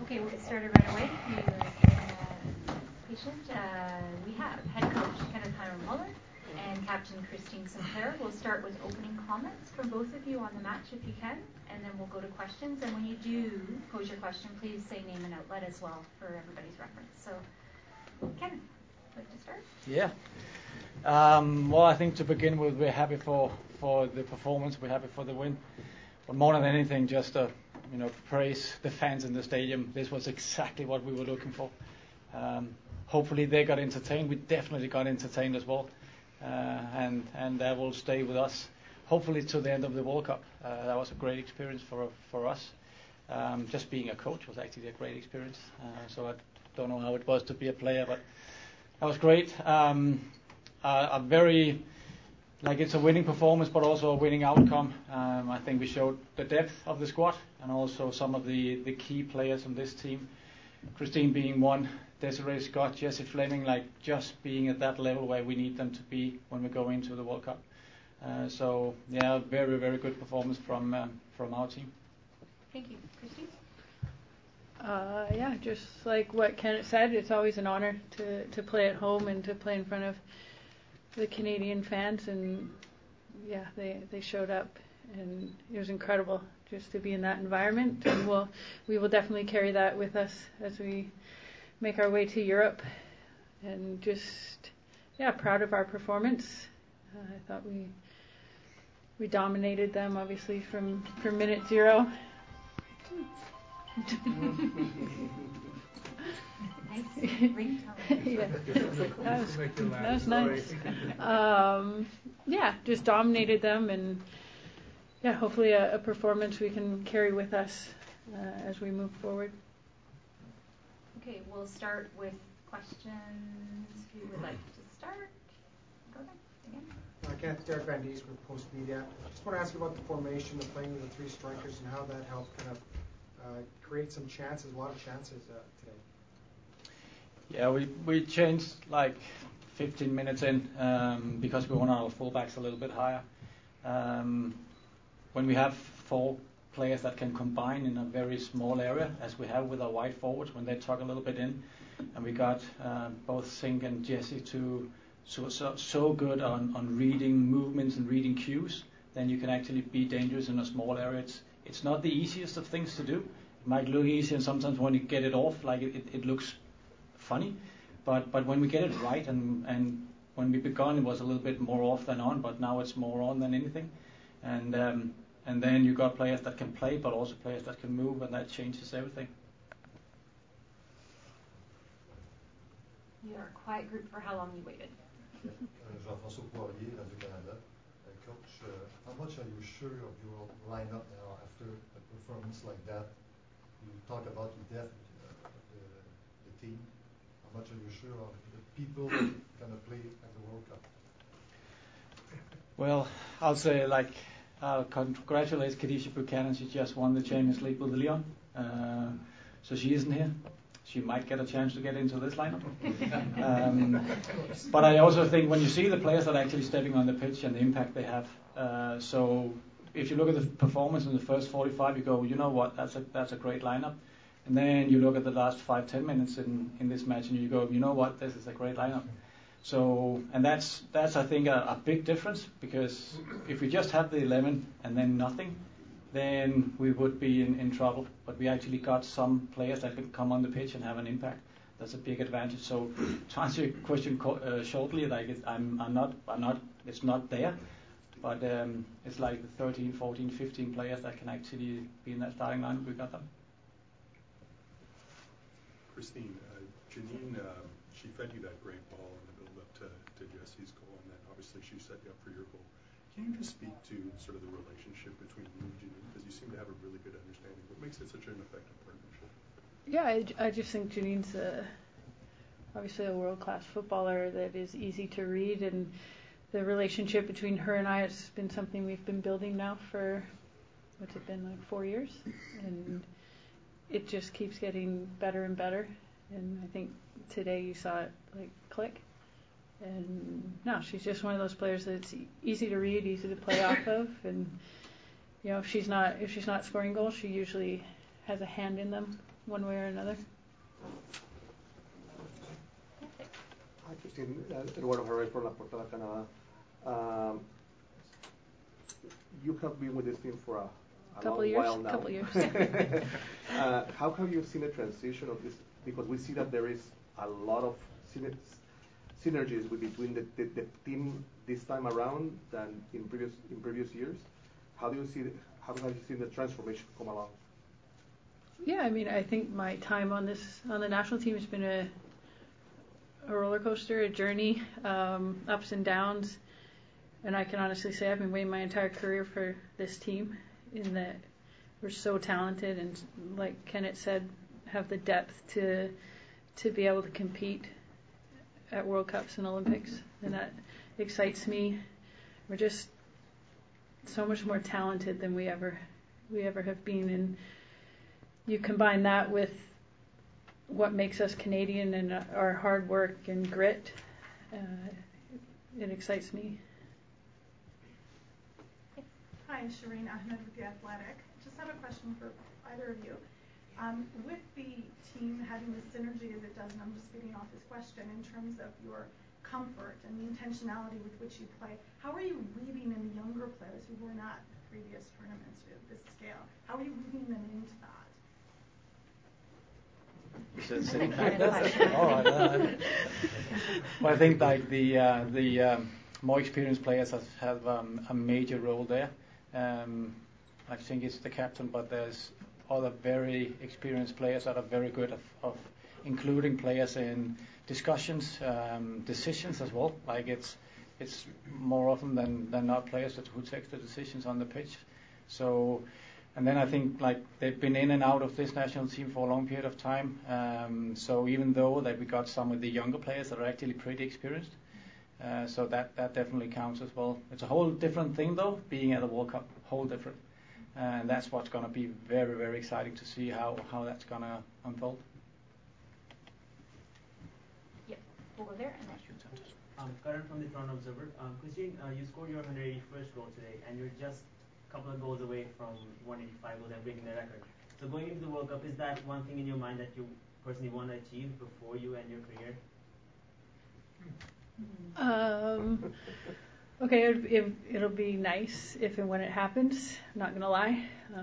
Okay, we'll get started right away. If you're patient, we have head coach Kenneth Muller and captain Christine Sinclair. We'll start with opening comments from both of you on the match if you can, and then we'll go to questions. And when you do pose your question, please say name and outlet as well for everybody's reference. So, Kenneth, would you like to start? Yeah. Well, I think to begin with, we're happy for the performance. We're happy for the win. But more than anything, just praise the fans in the stadium. This was exactly what we were looking for. Hopefully they got entertained. We definitely got entertained as well. And that will stay with us, hopefully to the end of the World Cup. That was a great experience for us. Just being a coach was actually a great experience. So I don't know how it was to be a player, but that was great. A very, it's a winning performance, but also a winning outcome. I think we showed the depth of the squad and also some of the key players on this team. Christine being one, Desiree Scott, Jessie Fleming, just being at that level where we need them to be when we go into the World Cup. So, very, very good performance from our team. Thank you. Christine? Just like what Kenneth said, it's always an honor to play at home and to play in front of the Canadian fans, and they showed up, and it was incredible just to be in that environment. And we will definitely carry that with us as we make our way to Europe, and just proud of our performance. I thought we dominated them, obviously from minute zero. Nice ringtone. That was nice. Just dominated them, and hopefully a performance we can carry with us as we move forward. Okay, we'll start with questions. Who would like to start? Go ahead again. Kenneth, Derek Van Dies with Post Media. Just want to ask you about the formation of playing with the three strikers and how that helped kind of create some chances, a lot of chances today. Yeah, we changed 15 minutes in because we wanted our fullbacks a little bit higher. When we have four players that can combine in a very small area, as we have with our wide forwards, when they tuck a little bit in, and we got both Sink and Jessie to so good on reading movements and reading cues, then you can actually be dangerous in a small area. It's not the easiest of things to do. It might look easy, and sometimes when you get it off, it looks funny. But when we get it right, and when we began, it was a little bit more off than on, but now it's more on than anything. And then you got players that can play, but also players that can move, and that changes everything. You are a quiet group for how long you waited. Jean-François Poirier, Radio-Canada. Coach, how much are you sure of your lineup now after a performance like that? You talk about the depth of the team. How much are you sure of the people going to play at the World Cup? Well, I'll say I'll congratulate Khadija Buchanan. She just won the Champions League with Lyon. So she isn't here. She might get a chance to get into this lineup. But I also think when you see the players that are actually stepping on the pitch and the impact they have, so if you look at the performance in the first 45, you go, you know what, that's a great lineup. And then you look at the last 5-10 minutes in this match, and you go, you know what, this is a great lineup. So, and that's I think a big difference, because if we just had the 11 and then nothing, then we would be in trouble. But we actually got some players that can come on the pitch and have an impact. That's a big advantage. So to answer your question shortly, it's not there, but it's like the 13, 14, 15 players that can actually be in that starting line. We got them. Christine, Janine, she fed you that great ball in the build-up to Jessie's goal, and then obviously she set you up for your goal. Can you just speak to sort of the relationship between you and Janine? Because you seem to have a really good understanding. What makes it such an effective partnership? Yeah, I just think Janine's obviously a world-class footballer that is easy to read, and the relationship between her and I has been something we've been building now for, 4 years? And it just keeps getting better and better. And I think today you saw it click. And no, she's just one of those players that's easy to read, easy to play off of, and if she's not scoring goals, she usually has a hand in them one way or another. Hi, Christine. Eduardo Herrera from La Portada, Canada. You have been with this team for a long while now. Couple years. How have you seen the transition of this? Because we see that there is a lot of synergies between the team this time around than in previous years. How have you seen the transformation come along? Yeah, I mean, I think my time on the national team has been a roller coaster, a journey, ups and downs. And I can honestly say I've been waiting my entire career for this team, in that we're so talented and, like Kenneth said, have the depth to be able to compete at World Cups and Olympics, and that excites me. We're just so much more talented than we ever have been, and you combine that with what makes us Canadian and our hard work and grit. It excites me. Hi, Shireen Ahmed with The Athletic. Just have a question for either of you. With the team having the synergy as it does, and I'm just feeding off this question, in terms of your comfort and the intentionality with which you play, how are you weaving in the younger players who were not previous tournaments at this scale? How are you weaving them into that? All right. Well, I think like the more experienced players have a major role there. I think it's the captain, but there's other very experienced players that are very good of including players in discussions, decisions as well. Like it's more often than not players who take the decisions on the pitch. So, and then I think like they've been in and out of this national team for a long period of time. So even though that we got some of the younger players that are actually pretty experienced, so that definitely counts as well. It's a whole different thing though, being at the World Cup, whole different. And that's what's going to be very, very exciting to see how that's going to unfold. Yep, we'll go there and then. Karan from the Toronto Observer. Christine, you scored your 181st goal today, and you're just a couple of goals away from 185 goals and breaking the record. So going into the World Cup, is that one thing in your mind that you personally want to achieve before you end your career? Okay, it'll be nice if and when it happens. I'm not gonna lie.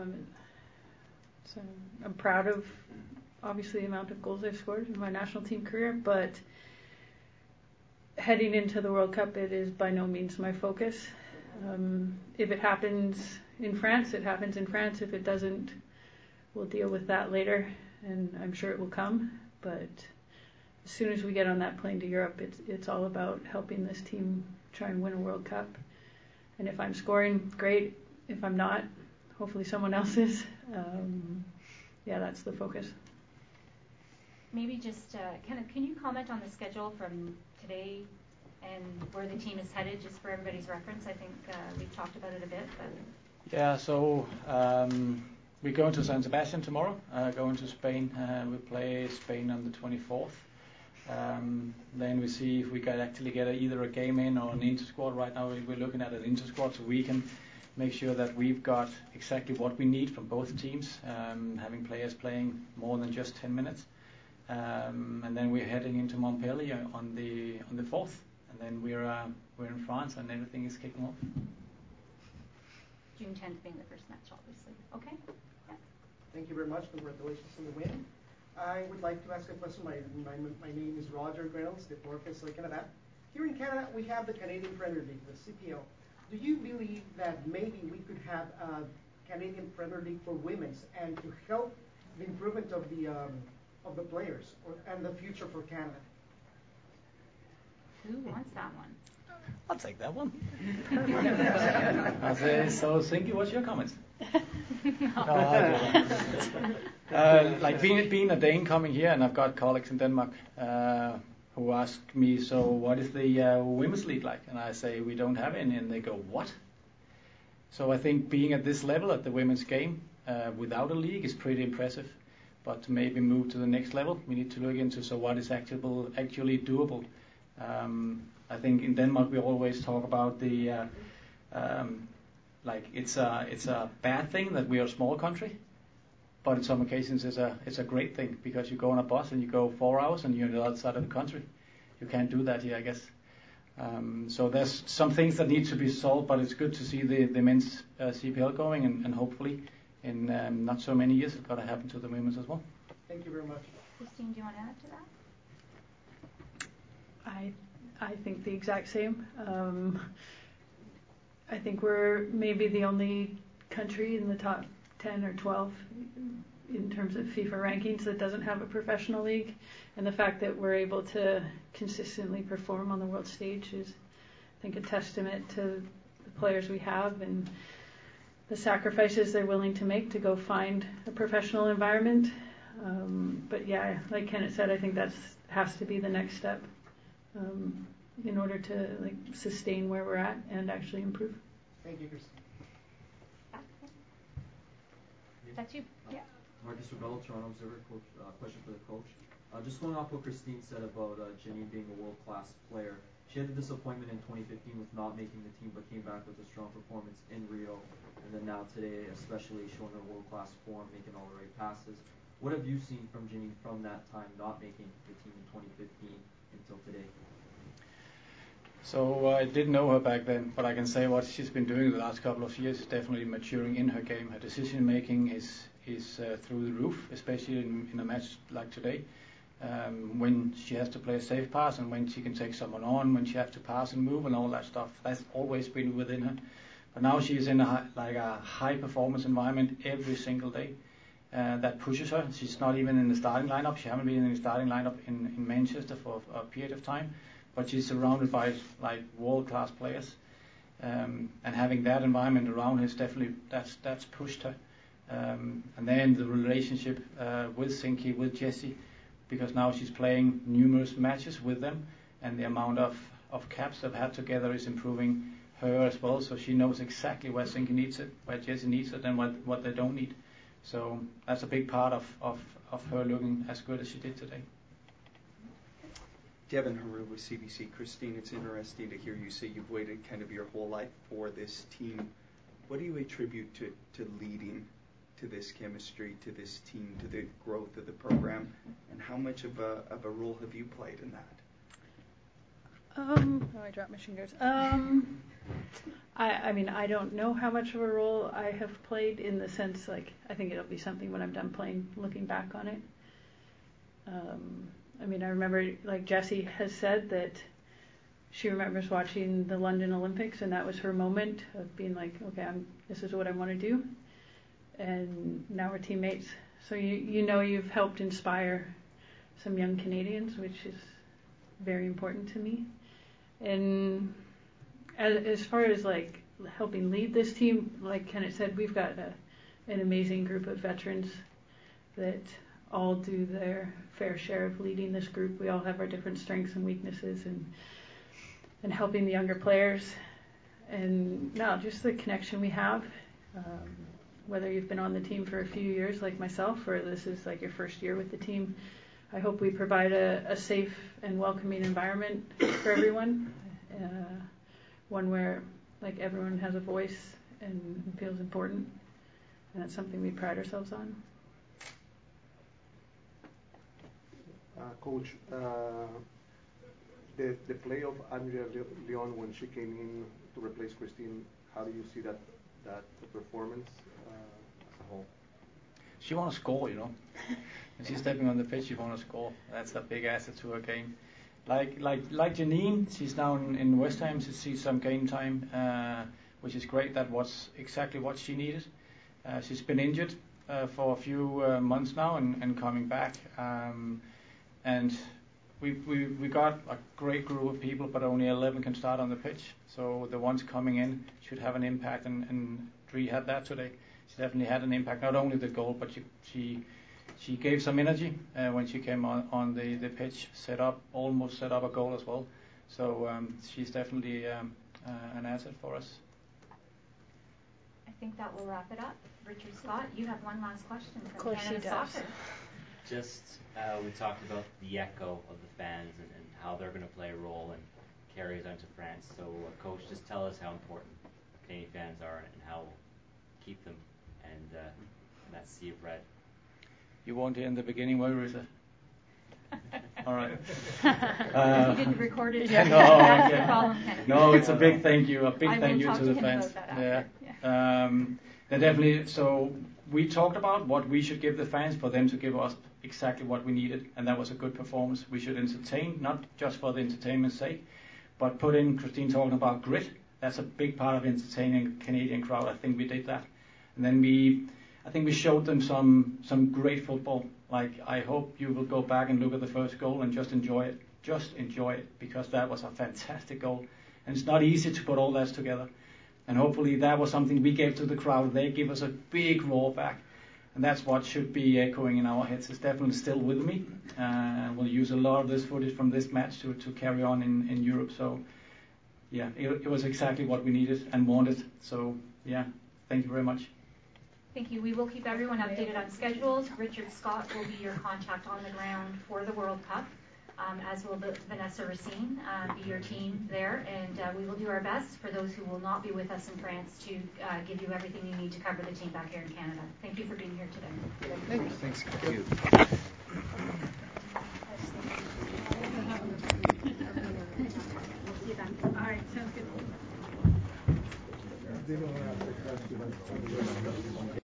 So I'm proud of obviously the amount of goals I've scored in my national team career, but heading into the World Cup, it is by no means my focus. If it happens in France, it happens in France. If it doesn't, we'll deal with that later, and I'm sure it will come. But as soon as we get on that plane to Europe, it's all about helping this team try and win a World Cup. And if I'm scoring, great. If I'm not, hopefully someone else is. Yeah, that's the focus. Maybe just can you comment on the schedule from today and where the team is headed, just for everybody's reference? I think we've talked about it a bit. But. Yeah, so we go into San Sebastian tomorrow, go into Spain. We play Spain on the 24th. Then we see if we can actually get either a game in or an inter-squad. Right now we're looking at an inter-squad, so we can make sure that we've got exactly what we need from both teams, having players playing more than just 10 minutes. And then we're heading into Montpellier on the 4th, and then we're in France and everything is kicking off. June 10th being the first match, obviously. Okay. Yeah. Thank you very much. Congratulations on the win. I would like to ask a question. My name is Roger Reynolds, the Porcas Canada. Here in Canada, we have the Canadian Premier League, the CPL. Do you believe that maybe we could have a Canadian Premier League for women's, and to help the improvement of the players and the future for Canada? Who wants that one? I'll take that one. So, Sinky, what's your comments? Like being a Dane coming here, and I've got colleagues in Denmark who ask me, so what is the women's league like? And I say we don't have any, and they go, what? So I think being at this level at the women's game without a league is pretty impressive. But to maybe move to the next level, we need to look into what is actually doable. I think in Denmark we always talk about the like it's a bad thing that we are a small country, but in some occasions it's a great thing because you go on a bus and you go 4 hours and you're on the other side of the country. You can't do that here, I guess. So there's some things that need to be solved, but it's good to see the men's CPL going, and hopefully in not so many years it's going to happen to the women's as well. Thank you very much. Christine, do you want to add to that? I think the exact same. I think we're maybe the only country in the top 10 or 12 in terms of FIFA rankings that doesn't have a professional league, and the fact that we're able to consistently perform on the world stage is, I think, a testament to the players we have and the sacrifices they're willing to make to go find a professional environment. But yeah, like Kenneth said, I think that has to be the next step in order to sustain where we're at and actually improve. Thank you, Christine. That's you. Yeah. Marcus Rebello, Toronto Observer. Coach, question for the coach. Just going off what Christine said about Janine being a world-class player. She had a disappointment in 2015 with not making the team, but came back with a strong performance in Rio, and then now today, especially showing her world-class form, making all the right passes. What have you seen from Janine from that time, not making the team in 2015 until today? So I didn't know her back then, but I can say what she's been doing the last couple of years is definitely maturing in her game. Her decision making is through the roof, especially in a match like today, when she has to play a safe pass and when she can take someone on, when she has to pass and move and all that stuff. That's always been within her. But now she is in a high performance environment every single day. That pushes her. She's not even in the starting lineup. She hasn't been in the starting lineup in Manchester for a period of time. But she's surrounded by world-class players, and having that environment around her is definitely that's pushed her. And then the relationship with Sinky, with Jessie, because now she's playing numerous matches with them, and the amount of caps they've had together is improving her as well. So she knows exactly where Sinky needs it, where Jessie needs it, and what they don't need. So that's a big part of her looking as good as she did today. Devin Haru with CBC. Christine, it's interesting to hear you say you've waited kind of your whole life for this team. What do you attribute to leading to this chemistry, to this team, to the growth of the program, and how much of a role have you played in that? I dropped my fingers. I mean, I don't know how much of a role I have played in the sense, I think it'll be something when I'm done playing, looking back on it. I mean, I remember, Jessie has said that she remembers watching the London Olympics, and that was her moment of being okay, this is what I want to do. And now we're teammates. So you've helped inspire some young Canadians, which is very important to me. And as far as helping lead this team, like Kenneth said, we've got an amazing group of veterans that all do their fair share of leading this group. We all have our different strengths and weaknesses, and helping the younger players, and now just the connection we have. Whether you've been on the team for a few years like myself, or this is your first year with the team, I hope we provide a safe and welcoming environment for everyone, one where everyone has a voice and feels important, and that's something we pride ourselves on. Coach, the play of Andrea Leon when she came in to replace Christine, how do you see that performance as a whole? She want to score, When she's stepping on the pitch, she want to score. That's a big asset to her game. Like Janine, she's now in West Ham. She sees some game time, which is great. That was exactly what she needed. She's been injured for a few months now and coming back. And we got a great group of people, but only 11 can start on the pitch. So the ones coming in should have an impact, and Dree had that today. She definitely had an impact, not only the goal, but she gave some energy when she came on the pitch, almost set up a goal as well. So she's definitely an asset for us. I think that will wrap it up. Richard Scott, you have one last question from Of course Canada he does. Soccer. Just, we talked about the echo of the fans and how they're going to play a role and carry us on to France. So, Coach, just tell us how important Canadian fans are and how we'll keep them and that sea of red You weren't here in the beginning, where is it? All right. You didn't record it. No, That's okay. the problem. No, it's a big thank you. A big I thank will you talk to to the him fans. about that after. They definitely. So we talked about what we should give the fans for them to give us exactly what we needed, and that was a good performance. We should entertain, not just for the entertainment's sake, but put in Christine talking about grit. That's a big part of entertaining Canadian crowd. I think we did that, and then I think we showed them some great football. Like, I hope you will go back and look at the first goal and just enjoy it. Just enjoy it, because that was a fantastic goal, and it's not easy to put all that together. And hopefully that was something we gave to the crowd. They give us a big roar back, and that's what should be echoing in our heads. It's definitely still with me. We'll use a lot of this footage from this match to carry on in Europe. So, yeah, it was exactly what we needed and wanted. So, yeah, thank you very much. Thank you. We will keep everyone updated on schedules. Richard Scott will be your contact on the ground for the World Cup, as will Vanessa Racine be your team there. And we will do our best for those who will not be with us in France to give you everything you need to cover the team back here in Canada. Thank you for being here today. Thanks. Thank you. All right, sounds good.